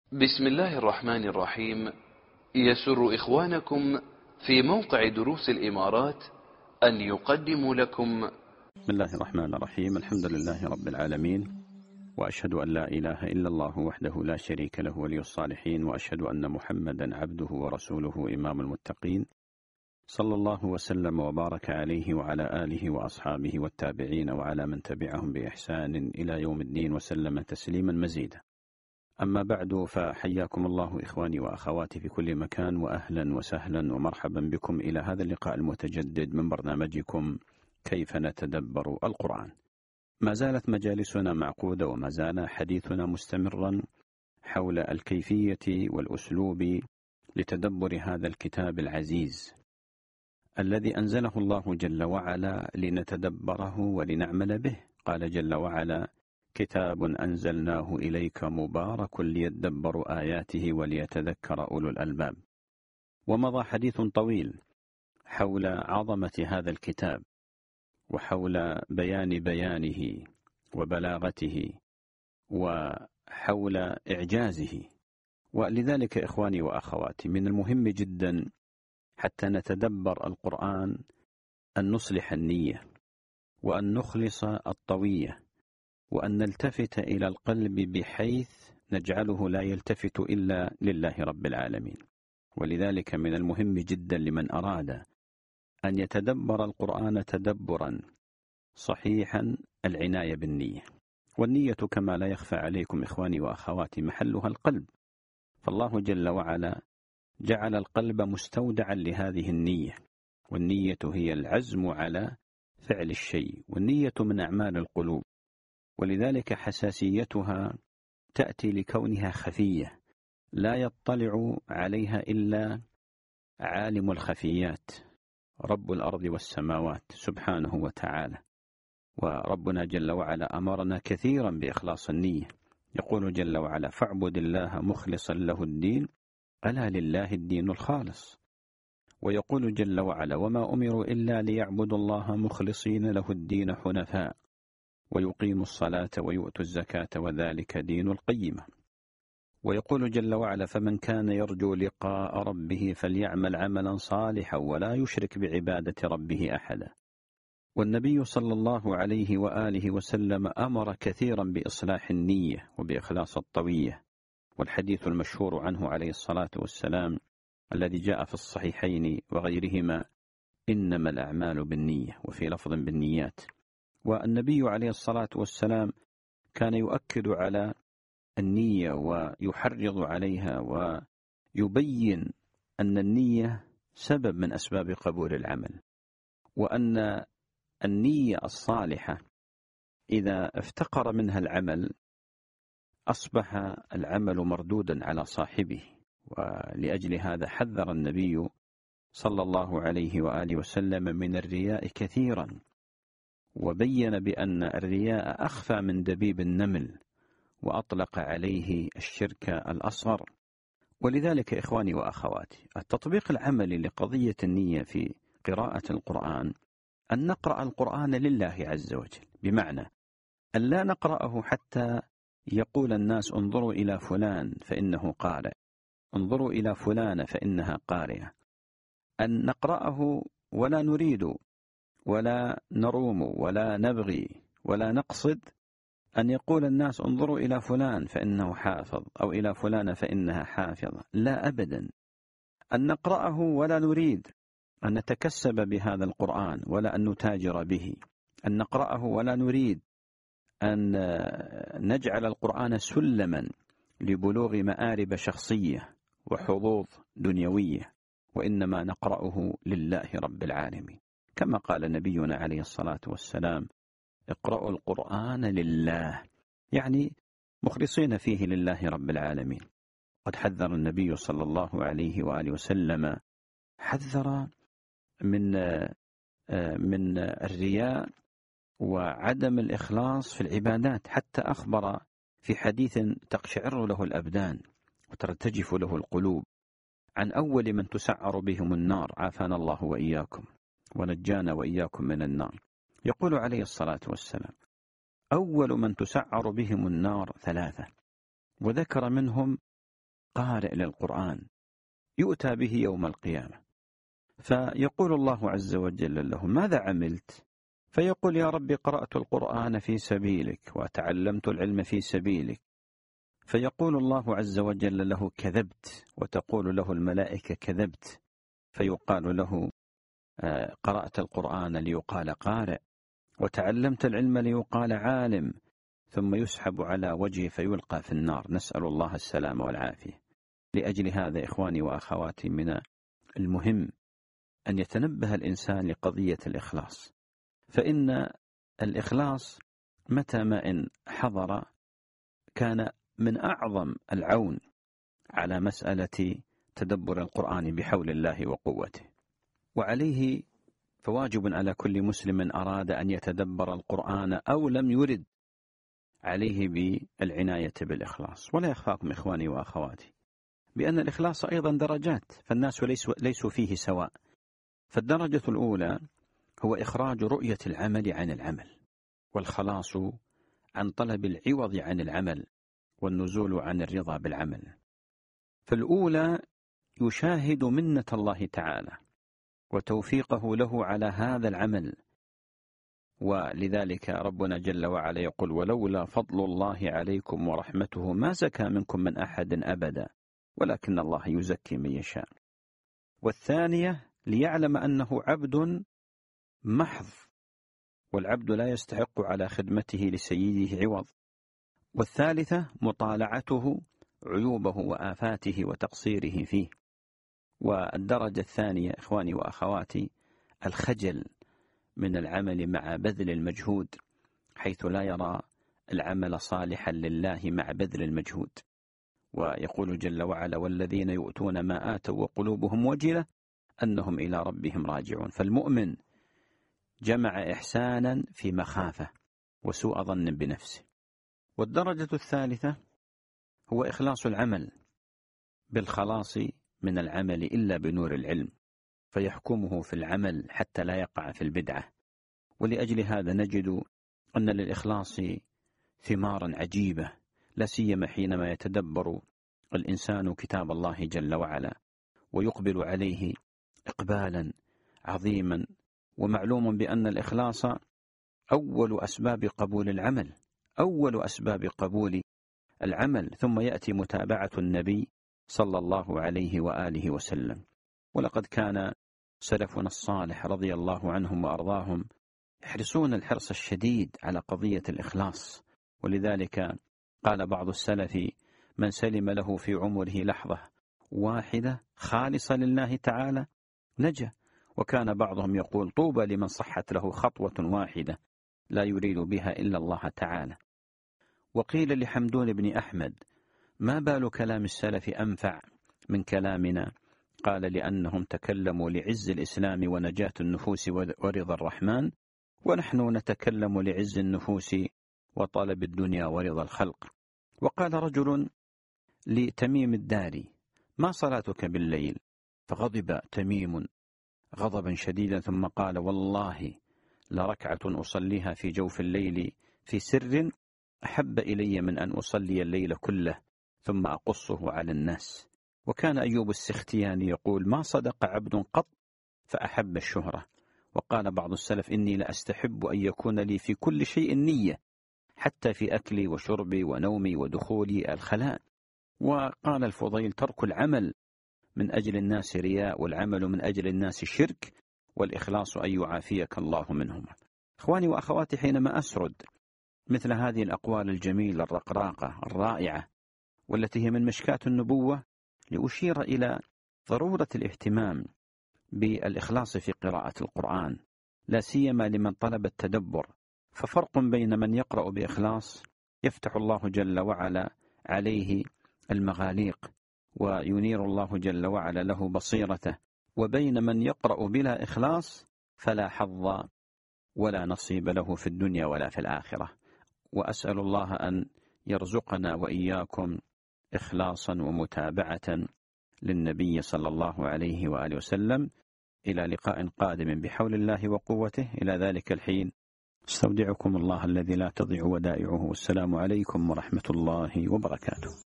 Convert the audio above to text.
بسم الله الرحمن الرحيم. يسر إخوانكم في موقع دروس الإمارات أن يقدموا لكم بسم الله الرحمن الرحيم. الحمد لله رب العالمين، وأشهد أن لا إله إلا الله وحده لا شريك له ولي الصالحين، وأشهد أن محمدا عبده ورسوله إمام المتقين، صلى الله وسلم وبارك عليه وعلى آله وأصحابه والتابعين وعلى من تبعهم بإحسان إلى يوم الدين وسلم تسليما مزيدا. أما بعد، فحياكم الله إخواني وأخواتي في كل مكان، وأهلا وسهلا ومرحبا بكم إلى هذا اللقاء المتجدد من برنامجكم كيف نتدبر القرآن. ما زالت مجالسنا معقودة وما زال حديثنا مستمرا حول الكيفية والأسلوب لتدبر هذا الكتاب العزيز الذي أنزله الله جل وعلا لنتدبره ولنعمل به. قال جل وعلا: كتاب أنزلناه إليك مبارك ليدبروا آياته وليتذكر أولو الألباب. ومضى حديث طويل حول عظمة هذا الكتاب وحول بيانه وبلاغته وحول إعجازه. ولذلك إخواني وأخواتي، من المهم جدا حتى نتدبر القرآن أن نصلح النية، وأن نخلص الطوية، وأن نلتفت إلى القلب بحيث نجعله لا يلتفت إلا لله رب العالمين. ولذلك من المهم جدا لمن أراد أن يتدبر القرآن تدبرا صحيحا العناية بالنية. والنية كما لا يخفى عليكم إخواني وأخواتي محلها القلب، فالله جل وعلا جعل القلب مستودعا لهذه النية، والنية هي العزم على فعل الشيء، والنية من أعمال القلوب، ولذلك حساسيتها تأتي لكونها خفية لا يطلع عليها إلا عالم الخفيات، رب الأرض والسماوات سبحانه وتعالى. وربنا جل وعلا أمرنا كثيرا بإخلاص النية، يقول جل وعلا: فاعبد الله مخلصا له الدين ألا لله الدين الخالص. ويقول جل وعلا: وما أمروا إلا ليعبدوا الله مخلصين له الدين حنفاء ويقيموا الصلاة ويؤتوا الزكاة وذلك دين القيمة. ويقول جل وعلا: فمن كان يرجو لقاء ربه فليعمل عملا صالحا ولا يشرك بعبادة ربه أحدا. والنبي صلى الله عليه وآله وسلم أمر كثيرا بإصلاح النية وبإخلاص الطوية. والحديث المشهور عنه عليه الصلاة والسلام الذي جاء في الصحيحين وغيرهما: إنما الأعمال بالنية، وفي لفظ بالنيات. والنبي عليه الصلاة والسلام كان يؤكد على النية ويحرض عليها ويبين أن النية سبب من أسباب قبول العمل، وأن النية الصالحة إذا افتقر منها العمل أصبح العمل مردودا على صاحبه. ولأجل هذا حذر النبي صلى الله عليه وآله وسلم من الرياء كثيرا، وبين بأن الرياء أخفى من دبيب النمل، وأطلق عليه الشرك الأصغر. ولذلك إخواني وأخواتي، التطبيق العملي لقضية النية في قراءة القرآن أن نقرأ القرآن لله عز وجل، بمعنى أن لا نقرأه حتى يقول الناس: انظروا إلى فلان فإنه قارئ، انظروا إلى فلان فإنها قارئة. أن نقرأه ولا نريد ولا نروم ولا نبغي ولا نقصد أن يقول الناس: انظروا إلى فلان فإنه حافظ، أو إلى فلان فإنها حافظة. لا أبدا. أن نقرأه ولا نريد أن نتكسب بهذا القرآن ولا أن نتاجر به. أن نقرأه ولا نريد أن نجعل القرآن سلما لبلوغ مآرب شخصية وحظوظ دنيوية، وإنما نقرأه لله رب العالمين، كما قال نبينا عليه الصلاة والسلام: اقرأوا القرآن لله، يعني مخلصين فيه لله رب العالمين. قد حذر النبي صلى الله عليه وآله وسلم، حذر من الرياء وعدم الإخلاص في العبادات، حتى أخبر في حديث تقشعر له الأبدان وترتجف له القلوب عن أول من تسعر بهم النار، عافانا الله وإياكم ونجانا وإياكم من النار. يقول عليه الصلاة والسلام: أول من تسعر بهم النار ثلاثة، وذكر منهم قارئ للقرآن يؤتى به يوم القيامة، فيقول الله عز وجل له: ماذا عملت؟ فيقول: يا ربي قرأت القرآن في سبيلك وتعلمت العلم في سبيلك. فيقول الله عز وجل له: كذبت. وتقول له الملائكة: كذبت. فيقال له: قرأت القرآن ليقال قارئ، وتعلمت العلم ليقال عالم. ثم يسحب على وجهه فيلقى في النار، نسأل الله السلامة والعافية. لأجل هذا إخواني وأخواتي، من المهم أن يتنبه الإنسان لقضية الإخلاص، فإن الإخلاص متى ما إن حضر كان من أعظم العون على مسألة تدبر القرآن بحول الله وقوته. وعليه فواجب على كل مسلم أراد أن يتدبر القرآن أو لم يرد عليه بالعناية بالإخلاص. ولا يخفاكم إخواني وأخواتي بأن الإخلاص أيضا درجات، فالناس ليسوا فيه سواء. فالدرجة الأولى هو إخراج رؤية العمل عن العمل، والخلاص عن طلب العوض عن العمل، والنزول عن الرضا بالعمل. فالأولى يشاهد منة الله تعالى وتوفيقه له على هذا العمل، ولذلك ربنا جل وعلا يقول: ولولا فضل الله عليكم ورحمته ما زكى منكم من أحد أبدا ولكن الله يزكي من يشاء. والثانية ليعلم أنه عبد محض، والعبد لا يستحق على خدمته لسيده عوض. والثالثة مطالعته عيوبه وآفاته وتقصيره فيه. والدرجة الثانية إخواني وأخواتي الخجل من العمل مع بذل المجهود، حيث لا يرى العمل صالحا لله مع بذل المجهود. ويقول جل وعلا: والذين يؤتون ما آتوا وقلوبهم وجلة أنهم إلى ربهم راجعون. فالمؤمن جمع إحسانا في مخافة وسوء ظن بنفسه. والدرجة الثالثة هو إخلاص العمل بالخلاص من العمل إلا بنور العلم، فيحكمه في العمل حتى لا يقع في البدعة. ولأجل هذا نجد أن للإخلاص ثمارا عجيبة، لا سيما حينما يتدبر الإنسان كتاب الله جل وعلا ويقبل عليه إقبالا عظيما. ومعلوم بأن الإخلاص أول أسباب قبول العمل، أول أسباب قبول العمل، ثم يأتي متابعة النبي صلى الله عليه وآله وسلم. ولقد كان سلفنا الصالح رضي الله عنهم وأرضاهم يحرصون الحرص الشديد على قضية الإخلاص. ولذلك قال بعض السلف: من سلم له في عمره لحظة واحدة خالصة لله تعالى نجا. وكان بعضهم يقول: طوبى لمن صحت له خطوة واحدة لا يريد بها إلا الله تعالى. وقيل لحمدون بن أحمد: ما بال كلام السلف أنفع من كلامنا؟ قال: لأنهم تكلموا لعز الإسلام ونجاة النفوس ورضا الرحمن، ونحن نتكلم لعز النفوس وطلب الدنيا ورضا الخلق. وقال رجل لتميم الداري: ما صلاتك بالليل؟ فغضب تميم غضبا شديدا ثم قال: والله لركعة أصليها في جوف الليل في سر أحب إلي من أن أصلي الليل كله ثم أقصه على الناس. وكان أيوب السختياني يقول: ما صدق عبد قط فأحب الشهرة. وقال بعض السلف: إني لأستحب أن يكون لي في كل شيء نية، حتى في أكلي وشربي ونومي ودخولي الخلاء. وقال الفضيل: ترك العمل من أجل الناس رياء، والعمل من أجل الناس شرك، والإخلاص أن يعافيك الله منهما. إخواني وأخواتي، حينما أسرد مثل هذه الأقوال الجميلة الرقراقة الرائعة والتي هي من مشكاة النبوة، لأشير إلى ضرورة الاهتمام بالإخلاص في قراءة القرآن، لا سيما لمن طلب التدبر. ففرق بين من يقرأ بإخلاص يفتح الله جل وعلا عليه المغاليق وينير الله جل وعلا له بصيرته، وبين من يقرأ بلا إخلاص فلا حظ ولا نصيب له في الدنيا ولا في الآخرة. وأسأل الله أن يرزقنا وإياكم إخلاصا ومتابعة للنبي صلى الله عليه وآله وسلم. إلى لقاء قادم بحول الله وقوته. إلى ذلك الحين استودعكم الله الذي لا تضيع ودائعه. والسلام عليكم ورحمة الله وبركاته.